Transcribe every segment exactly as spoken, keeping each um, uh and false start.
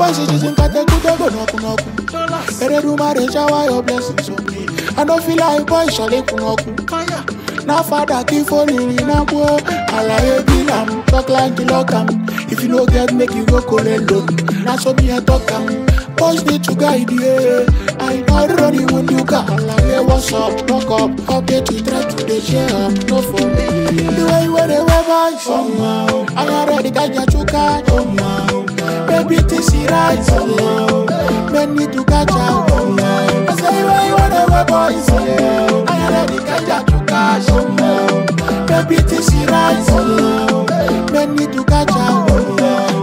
boys is in Katakuta, go knock knock. Ere do marry, shower your blessings on me. I don't feel like boys shall they knock. Now father keep falling in a boy. I like a lamb, talk like the lockam. If you don't get, make you go call it low. Now so me a talk am. Boys need to guide you. I not running when you got. I like what's up, knock up. Update you try to the share up, no for me. The way you wear the weapon, somehow. I already got your chuka, somehow. Baby, this is right, somehow. Men need to catch out, somehow. I say, why you wear the weapon, somehow. I already got your chuka, somehow. Baby, this is right, somehow. Men need to catch out, somehow.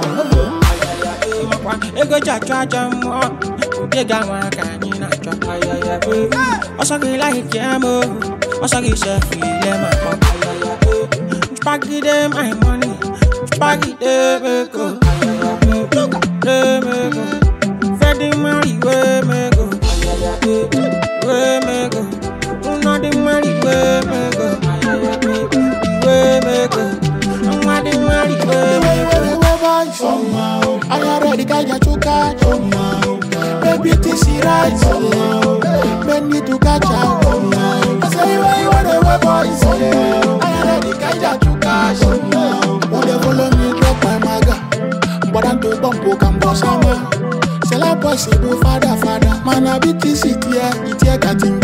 Ego chacha jamo, ega wakani na chapa ya ya be. Osagi like yamo, osagi chef ile ma papa ya ya be. Spaghetti them my money, spaghetti me go. They me go, Fedi Mari we me go. We me go, Una di Mari we me go. We me go, Una di Mari we me go. Somehow, I already got your chuka, somehow. Baby, this is right, somehow. Men need to catch out, somehow. I say, why you want to wear boys, somehow. I already got your chuka, somehow. Who they follow me, drop my maga. But I'm too bump, come boss, I'm a. Sell a boy, say, father, father. Man, I beat this city, it's here, getting